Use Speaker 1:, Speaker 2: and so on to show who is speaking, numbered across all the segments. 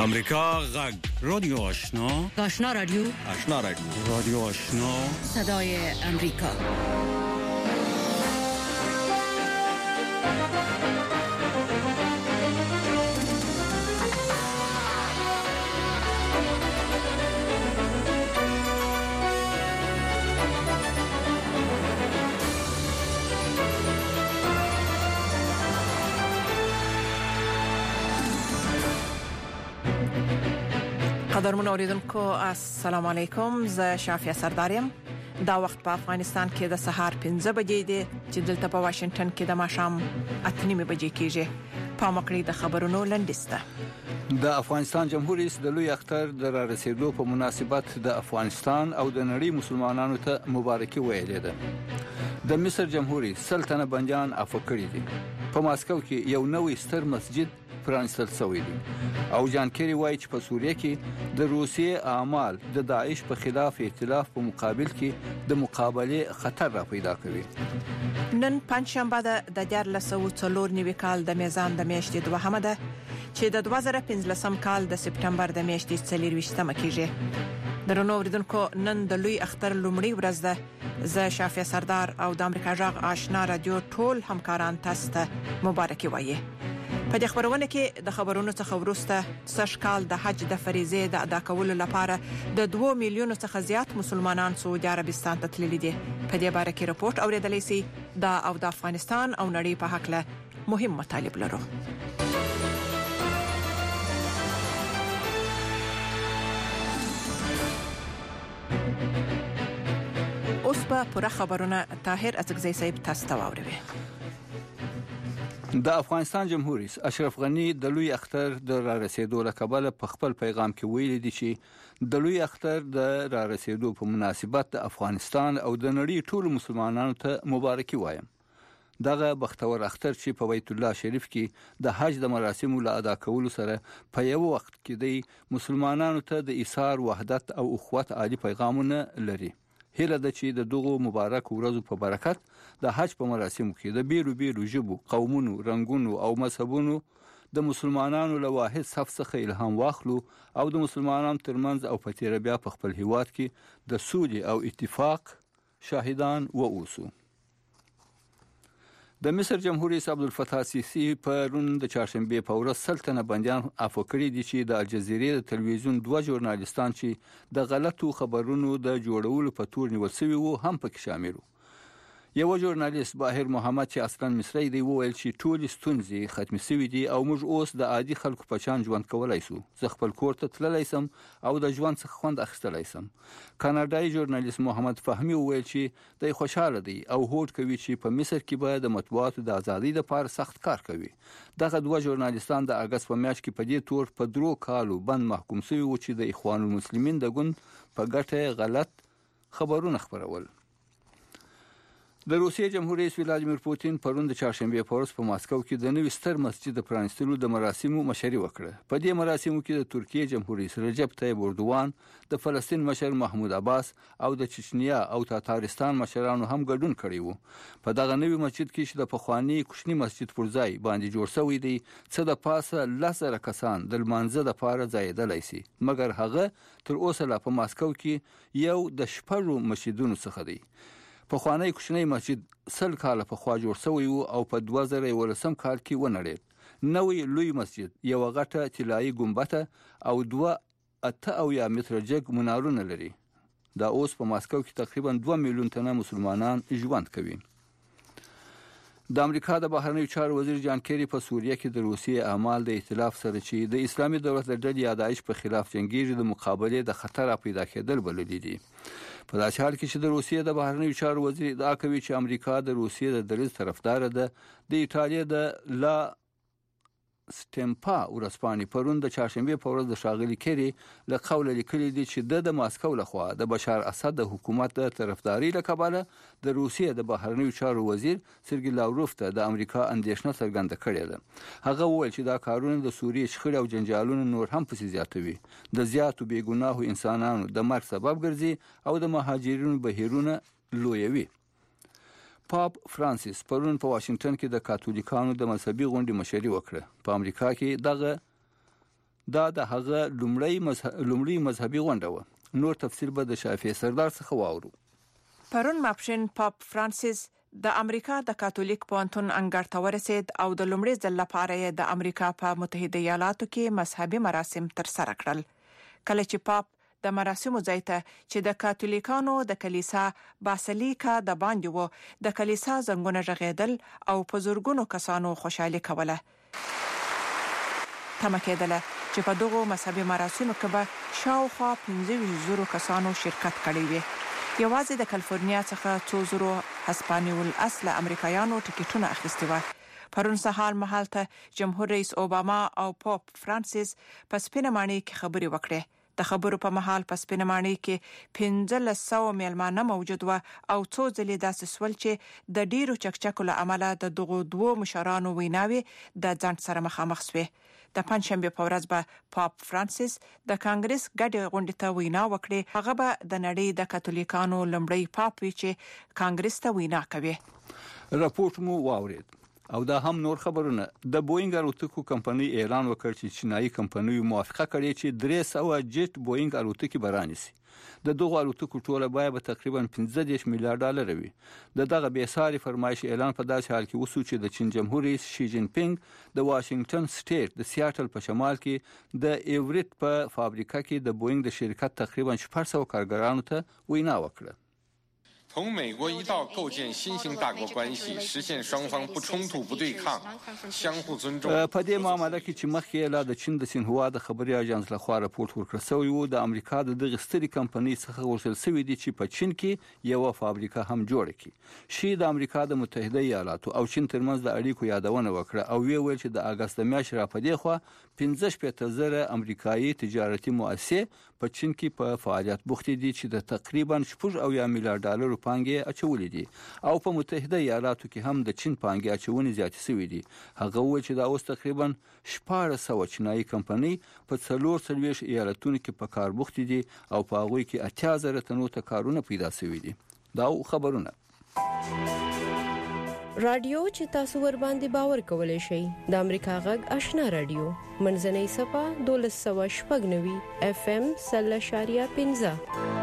Speaker 1: امریکا غږ رادیو آشنا
Speaker 2: رادیو
Speaker 1: رادیو آشنا
Speaker 2: صدای امریکا. قدرمن اوریدونکو السلام علیکم، زه شافیه سردارم. دا وخت په افغانستان کې د سهار 15 بجې دی چې دلته په واشنگټن کې د ماښام 8:30 بجې کېږي. په مقړې د خبرونو لنډیسته.
Speaker 3: د افغانستان جمهور رئیس د لوی اختر د رارسېدو په مناسبت د افغانستان او د نړۍ مسلمانانو ته مبارکي ویلې ده. د مصر جمهور رئیس سلطنه بنجان عفو کړی دی. په ماسکو کې یو نوې ستر مسجد پرانستل شوی دی او جان کیری وایي چې په سوریه کې د روسیې اعمال د داعش په خلاف ائتلاف په مقابل کې د مقابله خطر را پیدا کوي.
Speaker 2: نن پنځشنبه د 1404 کال د میزان د میاشتې دوهمه ده چې د 2015 کال د سپټمبر د میاشتې 24مه کېږي. درنو اوریدونکو، نن د لوی اختر لومړی ورځ ده. زه شافیه سردار او د امریکا غږ آشنا رادیو ټول همکاران تاسو ته مبارکي وایم. په دې خبرونه کې د خبرونو څخه وروسته سږ کال د حج د فریضې د ادا کولو لپاره د 2 میلیونو څخه زیات مسلمانان سعودي عربستان ته تللي دي. په دې باره کې رپورت اوریدلای شئ. دا او د افغانستان او نړۍ په حق له مهم مطالب لرو. اوس په پوره خبرونه طاهر ازغزی صاحب تاسو ته واوروي.
Speaker 3: د افغانستان جمهور رئیس اشرف غنی د لوی اختر د رارسېدو لپاره په خپل پیغام کې ویلي دی چې د لوی اختر د رارسېدو په مناسبت د افغانستان او د نړۍ ټول مسلمانانو ته مبارکي وایم. دغه بختور اختر چې په بیت الله شریف کې د حج د مراسمو له ادا کولو سره په یو وخت کې د مسلمانانو ته د ایثار، وحدت او اخوت عالی پیغامونه لري. هیله ده چې د دغو مبارک ورځو په برکت د حج په مراسمو کې د بیرو ژبو، قومونو، رنگونو او مذهبونو د مسلمانانو له واحد صف څخه الهام واخلو او د مسلمانانو ترمنځ او په تیر بیا په خپل هیواد کې د سولې او اتفاق شاهدان واوسو. د مصر جمهور رئیس عبدالفتاح السیسی په روز د چهارشنبه په ورځ سلطنه بنجان عفو کړی دی چې د الجزیرې د تلویزیون 2 ژورنالیستان چې د غلطو خبرونو د جوړولو په تور نیول شوی وو هم پکې شامل وو. یو ژورنالیست باهر محمد چې اصلا مصری دی وویل چې ټول ستونزې ختم شوې دي او موږ اوس د عادي خلکو په شان ژوند کولای شو. زه خپل کور ته تللی سم او د ژوند څخه خوند اخیستلی سم. کاناډایي ژورنالیست محمد فهمي وویل چې د خوشاله دی او هوډ کوي چې په مصر کې به د مطبوعاتو د ازادۍ لپاره سخت کار کوي. دغه 2 ژورنالیستان د اگست په میاشت کې په دې تور په 3 کالو بند محکوم شوي وو چې د اخوان المسلمین د ګوند په ګټه غلط خبرونه خپرول. د روسیې جمهور رئیس ولادیمیر پوتین پرون د چهارشنبه په ورځ په ماسکو کې د نوې ستر مسجد د پرانستلو د مراسمو مشري وکړه. په دې مراسمو کې د ترکیې جمهور رئیس رجب طیب اردوغان، د فلسطین مشر محمود عباس او د چچنیا او تاتارستان مشرانو هم ګډون کړی وو. په دغه نوې مسجد کې چې د پخوانی کوچنی مسجد پر ځای باندې جوړ شوی دی، څه د پاسه 10,000 کسان د لمانځه لپاره ځایېدلی شي، مګر هغه تر اوسه لا په ماسکو کې یو د 6 مسجدونو څخه دی. پخوانی کوچنی مسجد 100 کاله پخوا جوړ شوی وو او په 2013 کال کې ونړید. نوې لوی مسجد یو غټه طلایي ګمبته او 2.8 متره جګ منارونه لري. دا اوس په ماسکو کې تقریبا 2 میلیون تنه مسلمانان ژوند کوي. د امریکا د بهرنیو چارو وزیر جان کیری په سوریه کې د روسیې اعمال د ائتلاف سره چې د اسلامي دولت د ډلې یا داعش په خلاف جنگیږي د مقابله د خطر پیدا کېدل بللي دي. په داسې حال کې چې د روسیې د بهرنیو چارو وزیر ادعا کوي چې امریکا د روسیې د دریځ طرفدار ده. د ایټالیا د لا سټمپا ورسپانې پرون د چهارشنبه په ورځ د ښاغلي کیری له قوله لیکلي دي چې د ماسکو لخوا د بشار اسد د حکومت د طرفداري له کبله د روسیې د بهرنیو چارو وزیر سرګي لاوروف ته د امریکا اندېښنه څرګنده کړې ده. هغه وویل چې دا کارونه د سوریې شخړې او جنجالونه نور هم پسې زیاتوي، د زیاتو بېګناهو انسانانو د مرګ سبب ګرځي او د مهاجرینو بهیرونه لویوي. پاپ فرانسیس پرون په واشنگټن کې د کاتولیکانو د مذهبي غونډې مشري وکړه. په امریکا کې دغه دا د هغه لومړی مذهبي غونډه و. نور تفصیل به د شافعي سردار څخه واورو.
Speaker 2: پرون ماپښین پاپ فرانسیس د امریکا د کاتولیک پوهنتون انګړ ته ورسید او د لومړي ځل لپاره د امریکا په متحده ایالاتو کې مذهبي مراسم ترسره کړل. کله چې پاپ د مراسمو ځای ته چې د کاتولیکانو د کلیسا باسلیکا د باندې وو د کلیسا زنګونه غږیدل او په زورګونو کسانو خوشحالي کوله. تمه کېدله چې په دغو مذهبي مراسمو کې به شاوخوا 15,000 کسانو شرکت کړی وي. یوازې د کالیفورنیا څخه 2,000 هسپانوي اصله امریکایانو ټیکټونه اخیستي و. پرون سهار مهال ته جمهور رئیس اوباما او پاپ فرانسیس په سپینه ماڼۍ کې خبرې وکړې. د خبرو په مهال په سپینه ماڼۍ کې 1500 میلمانه موجود و او څو ځلې داسې سول چې د ډیرو چکچکو له امله د دغو دوو مشرانو ویناوي د ځنډ سره مخامخ شوې. د پنځشنبه په ورځ به پاپ فرانسیس د کانګرس ګډه غونډه ته وینا وکړي. هغه به د نړۍ د کاتولیکانو لومړی پاپ وي چې کانګرس ته وینا کوي.
Speaker 3: راپورټ مو واورید. او دا هم نور خبرونه. د بوینګ الوتکو کمپنۍ اعلان وکړ چې چینایي کمپنۍ موافقه کړې چې 300 جټ بوینګ الوتکې برانیسي. د دغه الوتکو ټوله بیه به تقریبا 15 میلیارډ ډالر وي. دغه بېساري فرمایش اعلان په داسې حال کې وسو چې د چین جمهور رئیس شي جین پینګ د واشنگټن سټیټ د سیاتل په شمال کې د ایوریټ په فابریکه کې د بوینګ د شرکت تقریبا 400 کارګرانو ته وینا وکړه.
Speaker 4: 同美国一道构建新型大国关系，实现双方不冲突、不对抗、相互尊重。
Speaker 3: په دې معاملې کې چې مخکې لا د چین د سینهوا د خبري اژانس لخوا راپورټ ورکړ شوی و، د امریکا د دغه ستري کمپنۍ څخه غوښتل شوی دی چې په چین کې یو فابریکه هم جوړ کړي. شي د امریکا د متحده ایالاتو او چین ترمنځ د اړیکو یادونه وکړه او ویل چې د اگست میاشتې را پدې خو 15,000 امریکایي تجارتي مؤسسې په چین کې په فعالیت بوختې دي چې د تقریبا 4 میلیارډ ډالر پانګې اچولې دي او په متحده ایالاتو کې هم د چین پانګې اچونې زیاتې شوې دي. هغه وایي چې دا اوس تقریبا 1400 چینایي کمپنۍ په 43 ایالتونو کې په کار بوختې دي او په هغه کې 80,000 تنو ته کارونه پیدا شوي دي. دا خبرونه
Speaker 5: رادیو چې تاسو ور باندې باور کولای شئ د امریکا غږ آشنا رادیو منځنۍ صفه 1290 اف ام 0.15.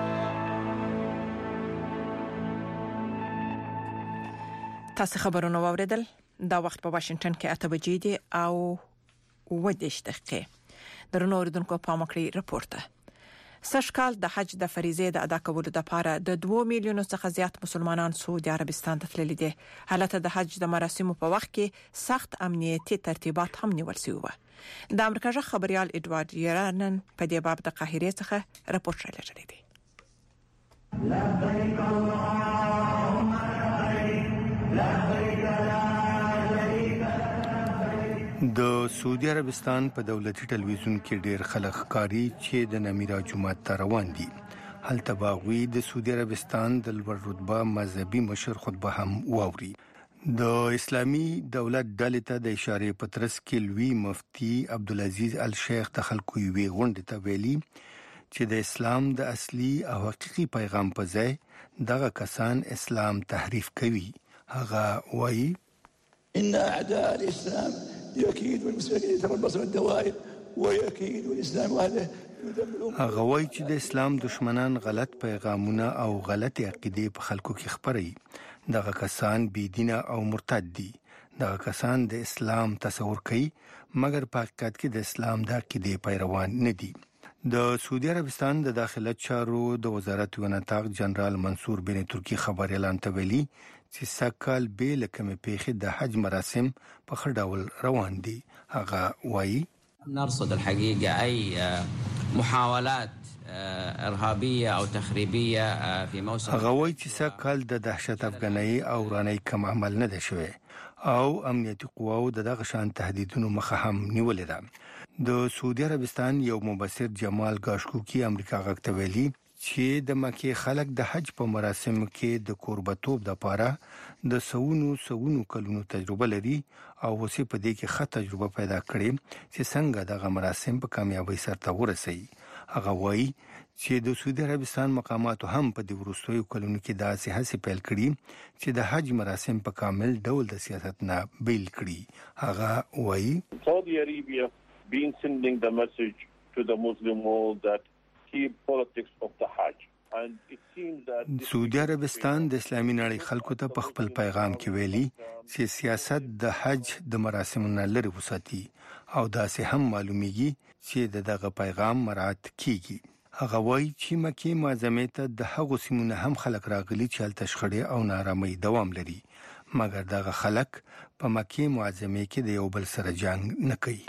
Speaker 2: تاسو خبرونه واوریدل. دا وخت په واشنگټن کې 8 بجې دي او 10 دقیقې. درنو اوریدونکو په مکړی راپورته. سشکال د حج د فریضه د ادا کولو لپاره د 2 میلیونو څخه زیات مسلمانان سعودي عربستان ته تللي دي. حالت د حج د مراسمو په وخت کې سخت امنیتي ترتیبات هم نیول شوی و. د امریکا ژغ خبريال اډوارد یرانن په دې باب د قاهره څخه راپورټ راغلی دی. لبیک اللهم لبیک
Speaker 6: د سعودي عربستان په دولتي ټلویزیون کې ډېر خلک ښکاري چې د نمیرا جمعه ته روان دي. هلته باغوي د سعودي عربستان د لوړ رتبه مذهبي مشر خطبه هم واوري. د اسلامي دولت ډلې ته د اشاره پترس کې لوی مفتی عبدالعزیز الشیخ د خلکو وی غونډه ته ویلي چې د اسلام د اصلي او حقيقي پیغام په ځای دغه کسان اسلام تحریف کوي. هغه وایي
Speaker 7: ان اعداء الاسلام يكيد المسلمين يتربصون الدوائر ويكيد الاسلام واهله يدمرون.
Speaker 6: هغه وایي چې د اسلام دشمنان غلط پیغامونه او غلط عقیده په خلکو کې خپري. دغه کسان بيدینه او مرتد دي. دغه کسان د اسلام تصور کوي مګر په حقیقت کې د اسلام د عقیده پیروان نه دي. د سعودي عربستان د داخله چارو د وزارت ونتاق جنرال منصور بن ترکی خبر اعلان تویلی چې سکهال به لکه پیخي د حج مراسم په خډاول روان دي. هغه وایي
Speaker 8: نرصد الحقيقه اي محاولات ارهابيه او تخريبيه في موسم.
Speaker 6: هغه وایي چې سکهال د دهشت افغاني او راني کم عمل نه ده شوی او امنیتي قواو دغه شان تهدیدونو مخه هم نیولې ده. د سعودي عربستان یو مبصر جمال گاشکوکی امریکا غږ ته ویلي چې د مکه خلک د حج په مراسمو کې د قربتوب د پاره د سونو کلونو تجربه لري او وسې په دې کې ښه تجربه پیدا کړي چې څنګه دغه مراسم په کامیابی سره ورسي. هغه وایي چې د سعودي عربستان مقاماتو هم په دې وروستیو کلونو کې داسې هڅې پیل کړي چې د حج مراسم په کامل ډول د سیاست نه بیل کړي. هغه وایي
Speaker 9: Saudi Arabia been sending the message to the Muslim world that keep politics of the Hajj.
Speaker 6: سعودي عربستان د اسلامي نړۍ خلکو ته په خپل پیغام کې ویلي چې سیاست د حج د مراسمو نه لري وساتي او داسې هم معلومیږي چې دغه پیغام مراعات کیږي. هغه وایي چې مکه معظمه ته د هغو سیمونو هم خلک راغلي چې هلته شخړې او نارامۍ دوام لري، مګر دغه خلک په مکه معظمه کې د یو بل سره جنگ نه کوي.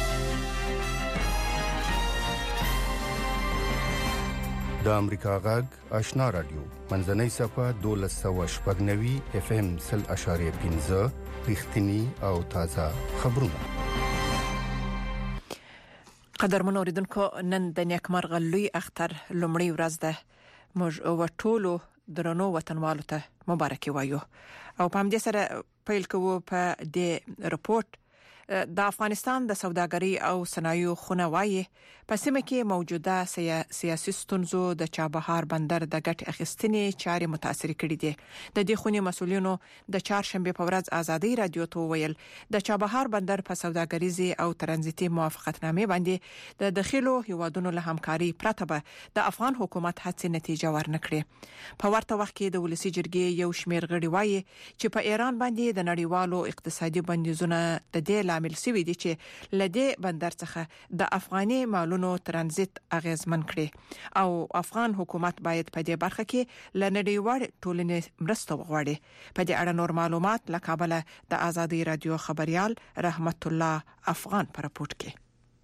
Speaker 6: د امریکا غږ آشنا رادیو منځنۍ صفه 1290 FM 0.15 رښتینی او تازه خبرونه.
Speaker 2: قدرمن اوریدونکو، نن د نیکمرغه لوی اختر لومړی ورځ ده. موږ وټولو درنو وطنوالو ته مبارکي وایو او په همدې سره پیل کوو په دې رپورت. د افغانستان د سوداګرۍ او صنایعو خونه وايي په سیمه کې موجوده سیاسي ستونزو د چابهار بندر د ګټ اخیستنې چارې متاثر کړي دي. د دې خونې مسولینو د چهارشنبه په ورځ ازادي رادیو ته ویل د چابهار بندر په سوداګریزي او ترانزیتي موافقتنامې باندې د داخلو هیوادونو له همکاري پرته به د افغان حکومت هڅې نتیجه ورنکړي. په ورته وخت کې د ولسی جرګې یو شمېر غړي وايي چې په ایران باندې د نړیوالو اقتصادي بندیزونو د دې عامل سوي دي چې لدې بندر څخه د افغاني مالونو ترانزیت اغیزمن کړي او افغان حکومت باید په دې برخه کې لنډیوال ټولنې مرسته وغواړي. په دې اړه نور معلومات له کابل د ازادي رادیو خبريال رحمت الله افغان پر راپورټ کې.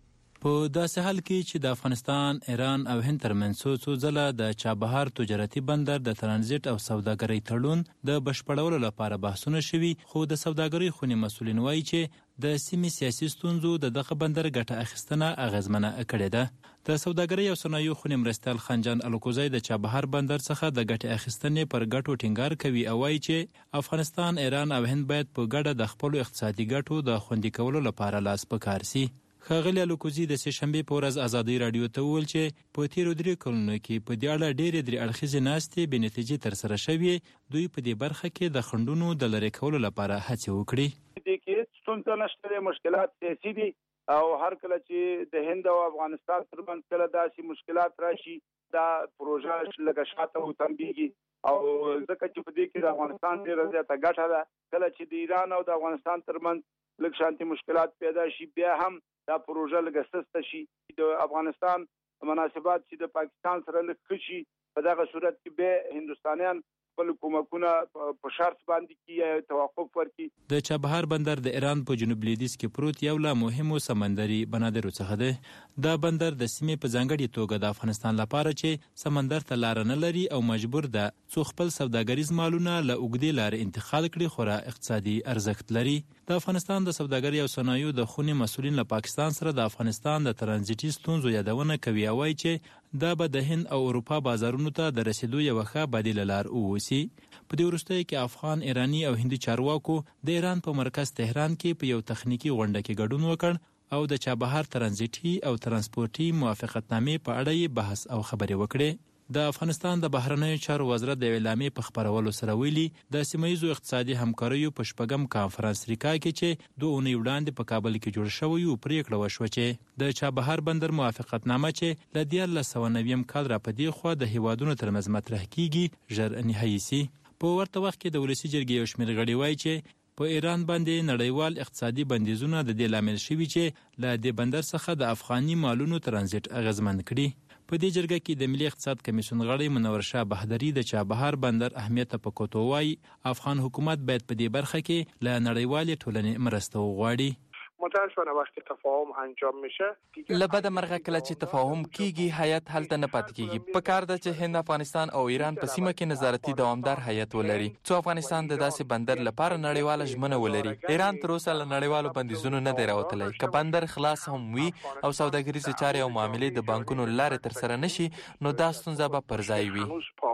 Speaker 10: په داسې حال کې چې د افغانستان، ایران او هند ترمنځ څو ځله د چابهار تجارتي بندر د ترانزیت او سوداګرۍ تړون د بشپړولو لپاره بحثونه شوي، خو د سوداګرۍ خونې مسولین وایي چې د سیمې سیاسي ستونزو د دغه بندر ګټه اخیستنه اغیزمنه کړې ده. د سوداګرۍ او صنایعو خونې مرستیال خنجان الکوزی د چابهار بندر څخه د ګټې اخیستنې پر ګټو ټینګار کوي او وایي چې افغانستان، ایران او هند باید په ګډه د خپلو اقتصادي ګټو د خوندي کولو لپاره لاس په کار سي. ښاغلي الکوزي د سې شنبې په ورځ ازادي رادیو ته وویل چې په تیرو 3 کلونو کې په دې اړه ډېرې 3 اړخیزې ناستې بې نتیجې ترسره شوې. دوی په دې برخه کې د خنډونو د لرې کولو لپاره هڅې وکړي.
Speaker 11: دې کې ستونزې نشته، مشکلات سیاسي دي او هر کله چې د هند او افغانستان ترمنځ کله داسې مشکلات راشي دا پروژه لږه شاته وتمبيږي او ځکه چې په دې کې د افغانستان ډېره زیاته ګټه ده. کله چې د ایران او د افغانستان ترمنځ لږ شانتي مشکلات پیدا شي بیا هم دا پروژه لږه سسته شي. د افغانستان مناسبات چې د پاکستان سره لږ شي په دغه صورت کې به هندستانیان خپل کومکونه په شرط باندې کې توقف ورکړي.
Speaker 10: د چابهار بندر د ایران په جنوب لویدیځ کې پروت یو له مهمو سمندري بنادرو څخه دی. دا بندر د سیمې په ځانګړي توګه د افغانستان لپاره چې سمندر ته لار نه لري او مجبور ده څو خپل سوداګریز مالونه له اوږدې لارې انتقال کړي خورا اقتصادي ارزښت لري. د افغانستان د سوداګرۍ او صنایعو د خونې مسولین له پاکستان سره د افغانستان د ترانزیتي ستونزو یادونه کوي او وایي چې دا به د هند او اروپا بازارونو ته د رسیدو یوه ښه بدیله لار ووسي. په دې وروستیو کې افغان، ایرانی او هندي چارواکو د ایران په مرکز تهران کې په یو تخنیکی غونډه کې ګډون وکړ او د چابهار ترانزیتي او ترانسپورتي موافقتنامې په اړه یې بحث او خبرې وکړې. د افغانستان د بهرنیو چارو وزارت د اعلامیې په خبرولو سره ویلي د سیمه‌ییزو اقتصادي همکاریو په شپږم کانفرنس ریکا کې چې 2 اونۍ وړاندې په کابل کې جوړ شوی و پریکړه وشوه چې د چابهار بندر موافقتنامه چې ل 1990 کال را پدې خو د هیوادونو ترمنځ مطرح کیږي ژر نهایی سي. په ورته وخت کې د ولسی جرګې یو شمېر غړي وایي چې په ایران باندې نړیوال اقتصادي بندیزونه د دې لامل شوي چې له دې بندر څخه د افغاني مالونو ترانزیت اغیزمن کړي. په دې جرګه کې د ملي اقتصاد کمیسیون غړی منور شاه بهادری د چابهار بندر اهمیت په کوتو وایي افغان حکومت باید په دې برخه کې له نړیوالې ټولنې مرسته وغواړي.
Speaker 12: متاسفانه وقتی تفاهم انجام میشه
Speaker 13: لبد مرغه کله چې تفاهم کیږي هیئت هلته نه پاتې کیږي. په کار ده چې هند، افغانستان او ایران په سیمه کې نظارتي دوامدار هیئت ولري څو افغانستان د داسې بندر لپاره نړیواله ژمنه ولري. ایران تر اوسه له نړیوالو بندیزونو نه دی راوتلی. که بندر خلاص هم وي او سوداګریزې چارې او معاملې د بانکونو لارې تر سره نشي نو دا ستونزه به پر ځای وي.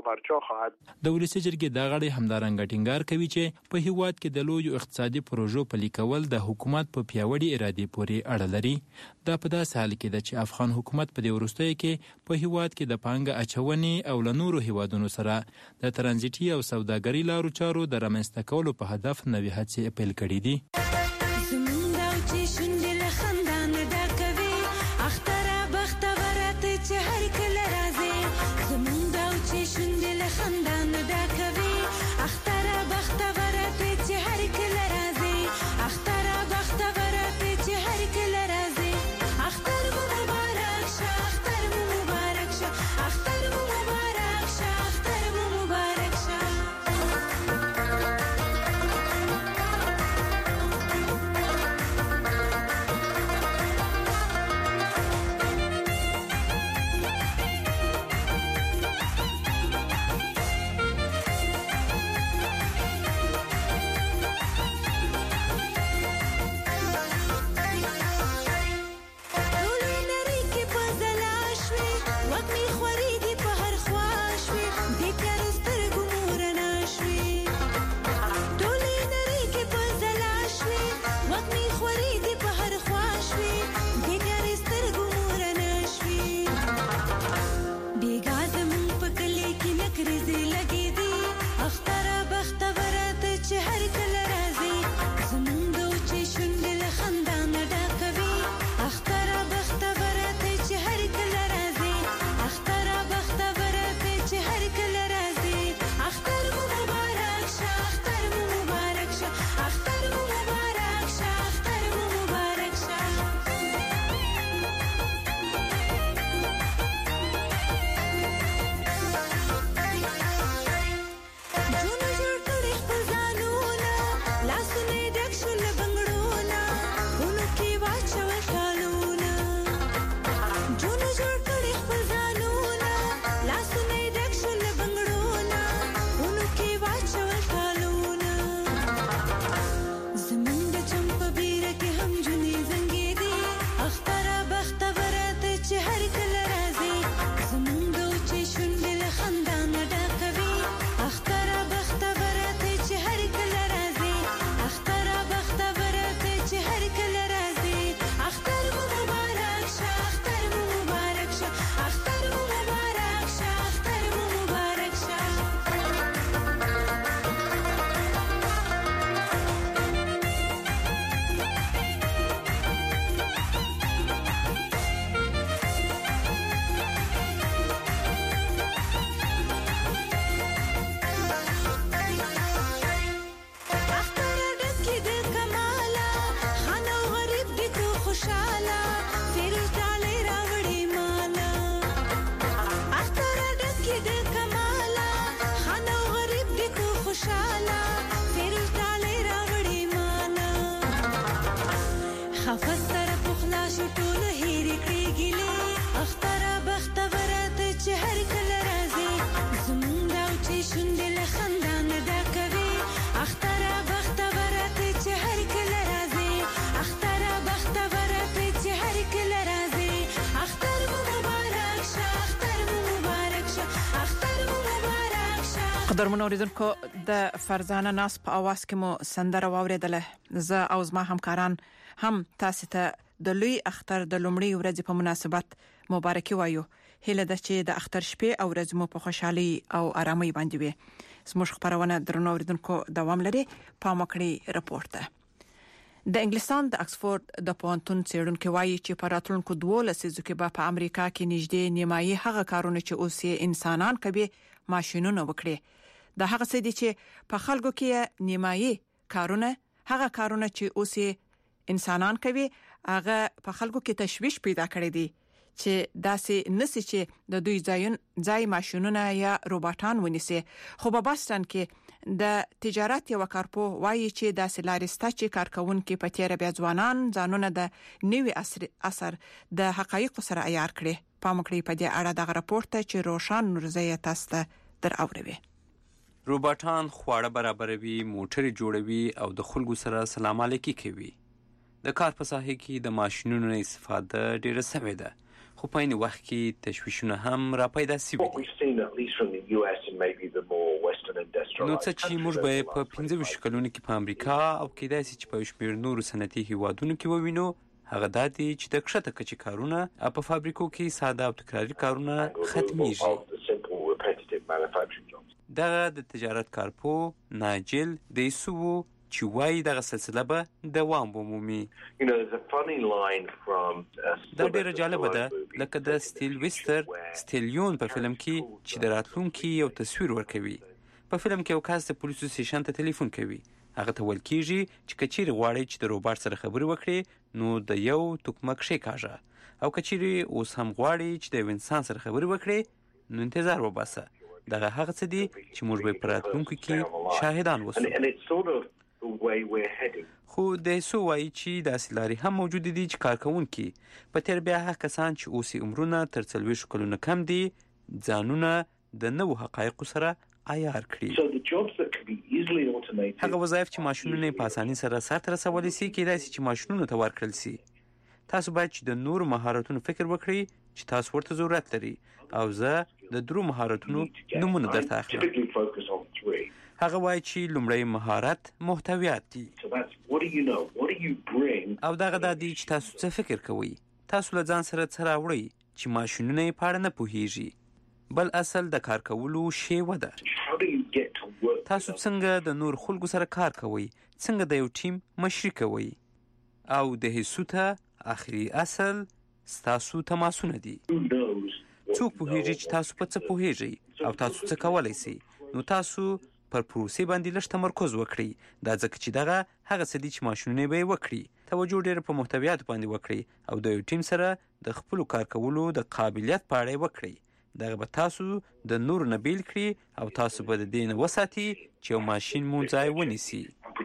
Speaker 10: د ولسی جرګې دا غړي همدارنګه ټینګار کوي چې په هیواد کې د لویو اقتصادي پروژو پلي کول د حکومت په پیاوړي ارادې پورې اړه لري. دا په داسې حال کې ده چې افغان حکومت په دې وروستیو کې په هیواد کې د پانګه اچونې او له نورو هیوادونو سره د ترانزیتي او سوداګرۍ لارو چارو د رامنځته کولو په هدف نوې هڅې پیل کړې دي.
Speaker 14: اختره بختوره ته چې هر کله راځي زمونږ دا چې شونډې له خندا نه ډکوي اختره بختوره ته چې هر کله راځي اختره بختوره ته چې هر کله راځي اختر مو مبارک شه اختر مو مبارک شه اختر مو مبارک شه.
Speaker 2: قدرمنو اوریدونکو د فرزانه ناس په اواز کې مو سندره واوریدله. زه او زما همکاران هم تاسو ته د لوی اختر د لومړۍ ورځې په مناسبت مبارکي وایو. هیله ده چې د اختر شپې او ورځې مو په خوشحالي او آرامۍ باندې وي. زموږ خبرونه درنو اوریدونکو دوام لري. پام وکړئ رپورټ ته. د انګلستان د اکسفورد د پوهنتون څېړونکو وایي چې په راتلونکو 12 لسیزو کې به په امریکا کې نږدې نیمایي هغه کارونه چې اوس انسانان کوي ماشينونه وکړي. د هغه څه دي چې په خلکو کې نیمایي کارونه هغه کارونه چې اوس انسانان کوي هغه په خلکو کې تشویش پیدا کړی دی چې داسې نسی چې د دوی ځای ماشينونه یا روباټان ونیسي. خو په باستان کې د تجارت یو کارپو وایي چې داسې لارسته چې کارکونکو په تیر بیا ځوانان ځانونه د نوي اثر د حقایقو سره عیار کړي. پامکړي په دې اړه د راپورټ چې روشن نورزیه تاسو ته در اوروي.
Speaker 15: روباټان خواړه برابروي، موټر جوړوي او د خلکو سره سلام علیکي کوي. د کار په ساحه کې د ماشينونو استفاده ډیره شوې ده، خو په عین وخت کې تشویشونه هم را پیدا شوي دي. نو څه چې موږ به په 15 کلونو کې په امریکا او کېدای شي چې په شمېر نورو صنعتي هیوادونو کې ووینو هغه د دې چې د کښته کچې کارونه په فابریکو کې ساده او تکراري کارونه ختميږي. دغه د تجارت کارپو ناجل دیسو چې وایي دغه سلسله به دوام ومومي. دا ډیره جالبه ده لکه د سټیلویستر سټیلیون په فلم کې چې د راتلونکي یو تصویر ورکوي. په فلم کې یو کس د پولیسو سټیشن ته ټلیفون کوي. هغه ته ویل کیږي چې کچېری غواړي چې د روباټ سره خبرې وکړي نو د یو توکمک شي کاږه او کچېری اوس هم غواړي چې د انسان سره خبرې وکړي نو انتظار وباسه. دغه هغه څه دي چې موږ به پراتلونکو کې شاهدان وسو. خو د سو وایي چې داسې لارې هم موجود دي چې کارکونکي په تیر بیا هغه کسان چې اوس عمرونه تر 40 کلونو کم دي ځانونه د نوو حقایقو سره عیار کړي. هغه وظایف چې ماشينونه په اسانۍ سره سرته رسولي سي کېدای شي چې ماشينونو ته ورکړل سي. تاسو باید چې د نورو مهارتونو فکر وکړئ چې تاسو ورته ضرورت لري او زه د درو مهارتونو نمونه درته اخلم. هغه وایي چې لومړی مهارت محتویات دي او دغه د دې چې تاسو څه فکر کوئ. تاسو له ځان سره څه راوړئ چې ماشينونه یې پاړه نه پوهیږي. بل اصل د کار کولو شیوه ده. تاسو څنګه د نور خلکو سره کار کوئ، څنګه د یو ټیم مشري کوئ او د هیڅو ته اخري اصل ستاسو تماسونه دي. څوک پوهیږي چې تاسو په څه پوهیږئ او تاسو څه کولای شئ. نو تاسو پر پروسې باندې لږ تمرکز وکړئ. دا ځکه چې دغه هغه څه دي چې ماشينونه به وکړي. توجه ډېر په محتویات باندې وکړئ او د یو ټیم سره د خپل کار کولو د قابلیت په اړه وکړئ. دغه به تاسو د نور نه بیل کړي او تاسو به د دې نه وساتي چې یو ماشين مو ځای ونیسي.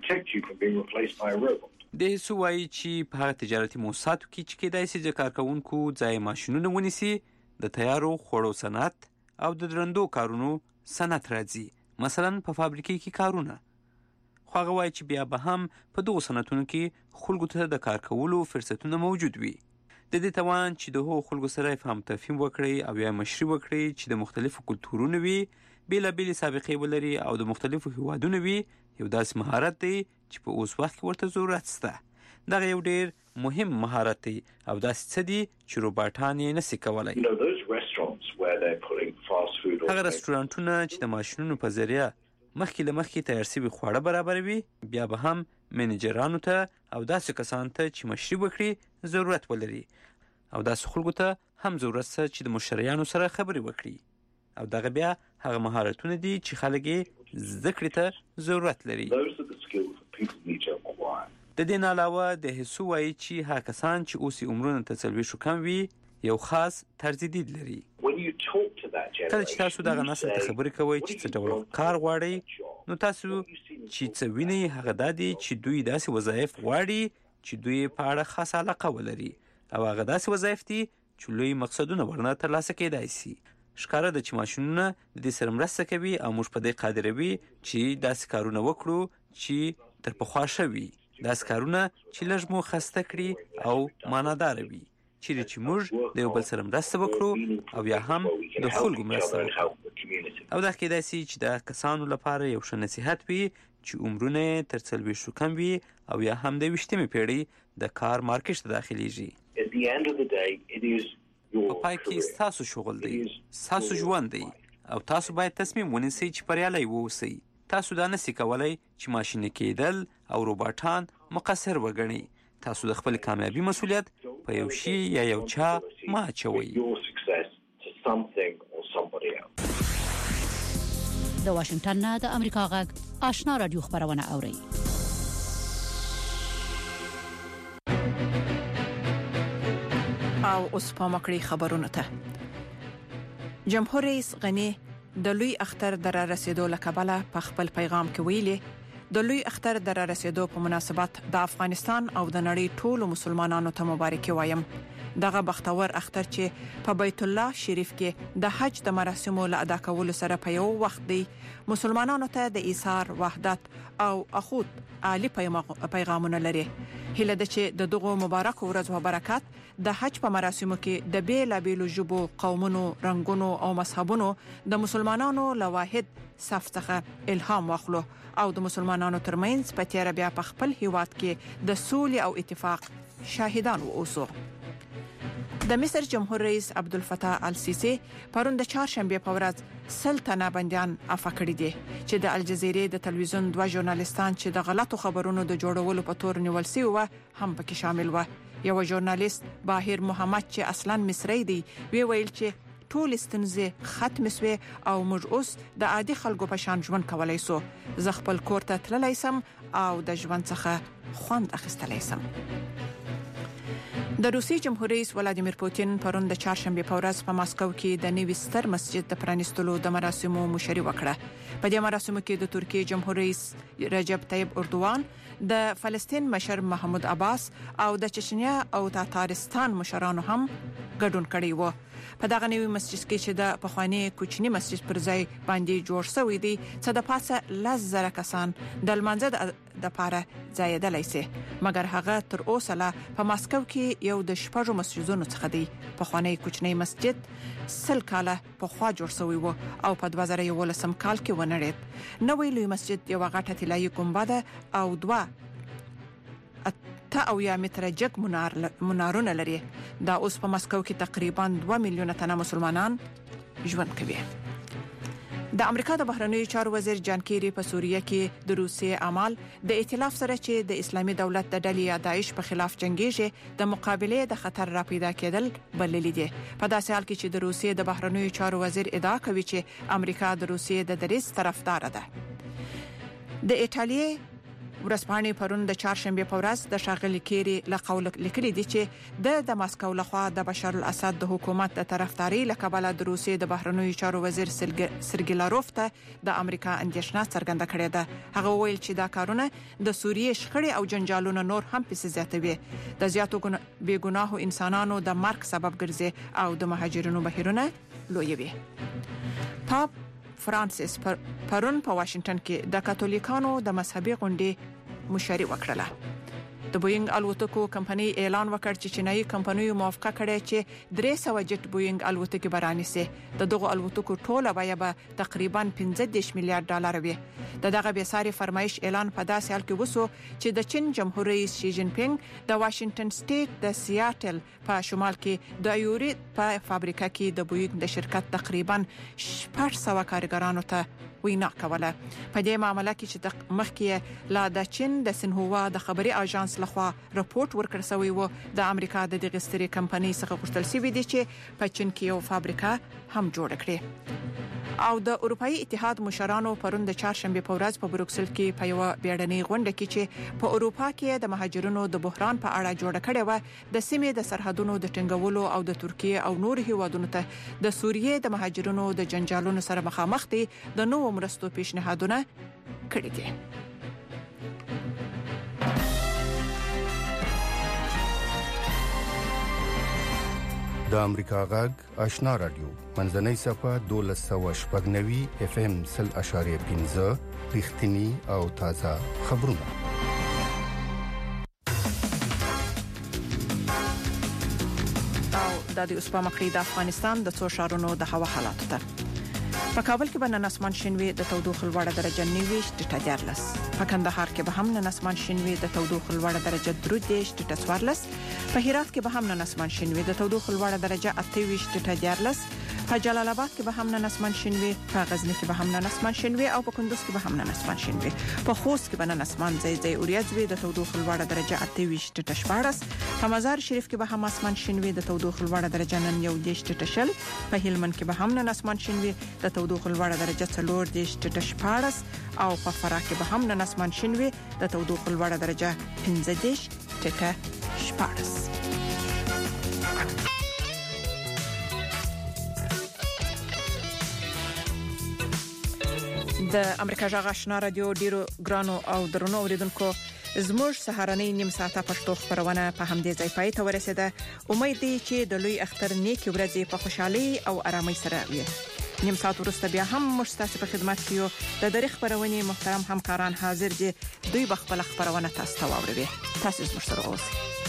Speaker 15: د هیڅ وایي چې په هغه تجارتي موسساتو کې چې کېدای شي د کارکونکو ځای ماشينونه ونیسي د تیارو خوړو صنعت او د درندو کارونو صنعت راځي، مثلا په فابریکې کې کارونه. خو هغه وایي چې بیا به هم په دغو صنعتونو کې خلکو ته د کار کولو فرصتونه موجود وي. د دې توان چې د هغو خلکو سره فهم تفهیم وکړي او یا مشري وکړي چې د مختلفو کلتورونو وي، بېلابېلې سابقې ولري او د مختلفو هیوادونو وي، یو داسې مهارت دی چې په اوس وخت کې ورته ضرورت شته. دغه یو ډېر مهم مهارت دی او داسې څه دي چې روباټان یې نشي کولی. هغه رستورانټونه چې د ماشینونو په ذریعه مخکې له مخکې تیار شوي خواړه برابروي بیا به هم منیجرانو ته او داسې کسانو ته چې مشري وکړي ضرورت ولري او داسې خلکو ته هم ضرورت شته چې د مشتریانو سره خبرې وکړي او دغه بیا هغه مهارتونه دي چې خلک یې زده کړې ته ضرورت لري. د دې نه علاوه د هیڅو وایي چې هغه کسان چې اوس عمرونه تر 40 کم وي یو خاص طرز دید لري. کله چې تاسو دغه نسل ته خبرې کوئ چې څه ډول کار غواړئ نو تاسو چې څه وینئ هغه دا دي چې دوی داسې وظایف غواړي چې دوی په اړه خاصه علاقه ولري او هغه داسې وظایف دي چې لوی مقصدونه ورنه ترلاسه کېدای شي. ښکاره ده چې ماشینونه د دې سره مرسته کوي او موږ په دې قادروي چې داسې کارونه وکړو چې تر پخوا ښه وي، داسې کارونه چې لږ مو خسته کړي او معناداره وي، چیرې چې موږ د یو بل سره مرسته وکړو او یا هم د خلکو مرسته وکړو. او دا کېدای شي چې د کسانو لپاره یو ښه نصیحت وي چې عمرونه یې تر 40 کم وي او یا هم د 20مې پیړۍ د کار مارکیټ ته داخلیږي. په پای کې ستاسو شغل دی، ستاسو ژوند دی او تاسو باید تصمیم ونیسئ چې بریالی واوسئ. تاسو دا نسی کولی چې ماشیني کېدل او روباټان مقصر وګڼئ. تاسو د خپل کامیابی مسؤلیت په یو شی یا یو چا ما اچوئ.
Speaker 16: د واشنگټن نه د امریکا غږ آشنا رادیو خبرونه اورئ.
Speaker 2: او اوس په مکړی خبرونه ته. جمهور رئیس غنی د لوی اختر در رسیدو لکبله په خپل پیغام کې ویلي د لوی اختر در رسیدو په مناسبت د افغانستان او د نړۍ ټولو مسلمانانو ته مبارکي وایم. دغه بختور اختر چې په بیت الله شریف کې د حج د مراسمو له ادا کولو سره په یو وخت دی مسلمانانو ته د ایثار، وحدت او اخوت عالی پیغامونه لري. هله ده چې د دغه مبارک ورځ او برکات د حج په مراسمو کې د بیلابیلو ژبو، قومونو، رنگونو او مذهبونو د مسلمانانو له واحد صف څخه الهام واخلو او د مسلمانانو ترمنځ په تیر بیا په خپل هیواد کې د سولې او اتفاق شاهدان اوسو. د مصر جمهور رئیس عبدالفتاح السیسی پرون د چهارشنبه په ورځ سلطنه بندیان عفو کړی دي چې د الجزیرې د تلویزیون 2 ژورنالیستان چې د غلطو خبرونو د جوړولو په تور نیول شوی و هم پکې شامل و. یو ژورنالیست باهر محمد چې اصلا مصری دی ویل چې ټول ستونزې ختم شوه او موږ اوس د عادي خلکو په شان ژوند کولای شو. زه خپل کور ته تللی سم او د ژوند څخه خوند اخیستلی سم. د روسي جمهور رئیس ولادیمیر پوتین پرون د چهارشنبه په ورځ په ماسکو کې د نوي ستر مسجد د پرانیستلو د مراسمو مشري وکړه. په دې مراسمو کې د ترکیې جمهور رئیس رجب طیب اردوغان، د فلسطین مشر محمود عباس او د چچنیا او تاتارستان مشرانو هم ګډون کړی و. په دغه نوي مسجد کې چې د پخوانی کوچنی مسجد پر ځای باندې جوړ شوی دی څه د پاسه 10,000 کسان د لمانځه د پاره ځایدلای شي، مګر هغه تر اوسه لا په ماسکو کې یو د شپږو مسجدونو څخه دی. پخوانی کوچنی مسجد 100 کاله په خوا جوړ شوی و او په 2011 کال کې ونړید. نوې لوی مسجد یو غټه طلایي ګنبد او 2 متره جګ منارونه لري. دا اوس په مسکو کې تقریبا 2 میلیونه تنه مسلمانان ژوند کوي. د امریکا د بهرنیو چارو وزیر جان کیری په سوریه کې د روسیې اعمال د ائتلاف سره چې د اسلامي دولت د ډلې داعش په خلاف جنگیږي د مقابله د خطر را پیدا کېدل بللی دي. په داسې حال کې چې د روسیې د بهرنیو چارو وزیر ادعا کوي چې امریکا د روسیې د دریځ طرفدار ده. د ایټالیا ورځپاڼې پرون د چهارشنبه په ورځ د شاغلي کیری له قول لیکلي دي چې د ماسکو لخوا د بشار الاسد د حکومت د طرفداري لکبله د روسیې د بهرنیو چارو وزیر سرګی لاروف ته د امریکا اندیشنه څرګنده کړې ده. هغه ویل چې دا کارونه د سوریې شخړې او جنجالونو نور هم پسې زیاتوي، د زیاتو بیګناهو انسانانو د مرګ سبب ګرځي او د مهاجرینو بهیرونه لویوي. پاپ فرانسیس پرون په واشنگټن کې د کاتولیکانو د مذهبي غونډې مشري وکړه. د بوینګ الوتکو کمپنۍ اعلان وکړ چې چینایي کمپنیو موافقه کړې چې 300 جټ بوینګ الوتکې برانیسي. دغه الوتکو ټوله بیه به تقریبا 15 میلیارډ ډالر وي. دغه بیساري فرمایش اعلان په داسې حال کې وسو چې د چین جمهور رئیس شي جین پینګ د واشنگټن سټیټ د سیاتل په شمال کې د یوري په فابریکه کې د بوینګ د شرکت تقریبا 400 کارګرانو ته وینا کوله. په دې معاملې کې چې مخکې لا د چین د سنهوا د خبري اژانس لخوا راپورټ ورکړ شوی و د امریکا د دغه ستري کمپنۍ څخه غوښتل شوی دی چې په چین کې یو فابریکه هم جوړ کړي. او د اروپאי اتحاد مشرانو پرون د چهارشنبه په ورځ په بروکسل کې په یو بیړنۍ غونډه کې چې په اروپا کې د مهاجرونو د بحران په اړه جوړه کړې و د سیمې د سرحدونو د ټینګولو او د ترکیه او نور هیوادونو ته د سوریې د مهاجرونو د جنجالونو سره مخامخ دي د نوو مرستو پیشنهادونه کړي دي.
Speaker 6: د امریکا غږ آشنا رادیو منځنۍ صفه 1290 FM 0.15 رښتینی او تازه خبرونه.
Speaker 2: د اوس په مخې د افغانستان د څو ښارونو د هوا حالات ته په کابل کې به نن اسمان شینوي د تودوخه لوړه درجه 9 ټیټه 14 په کندهار کې به هم نن اسمان شینوي د تودوخه لوړه درجه 13 ټیټه 14 په هرات کې به هم نن اسمان شینوي د تودوخه لوړه درجه 28 ټیټه 14 په جلال آباد کې به هم نن اسمان شینوي په غزنی کې به هم نن اسمان شینوي او په کندوز کې به هم نن اسمان شینوي په خوست کې به نن اسمان ځای اوریځوي د تودوخه لوړه درجه 28 ټیټه 14 په مزار شریف کې به هم اسمان شینوي د تودوخه لوړه درجه 19 ټیټه 10 په هلمند کې به هم نن اسمان شینوي د تودوخه لوړه درجه 14 ټیټه 14 او په فراه کې به هم نن اسمان شینوي د تودوخه لوړه درجه 15 ټیټه 14. د امریکا جغ آشنا رادیو ډیرو ګرانو او درنو اوریدونکو زموږ سهارنۍ نیم ساعته پښتو خبرونه په همدې ځای پای ته ورسېده. امید دی چې د لوی اختر نیکی ورځې په خوشحالي او آرامۍ سره وي. نیم ساعت وروسته بیا هم موږ تاسو په خدمت کې یو. د دری خبرونه محترم همکاران حاضر دي. دوی به خپل خبرونه تاسو ته واوروي. تاسو زموږ سره اوسئ.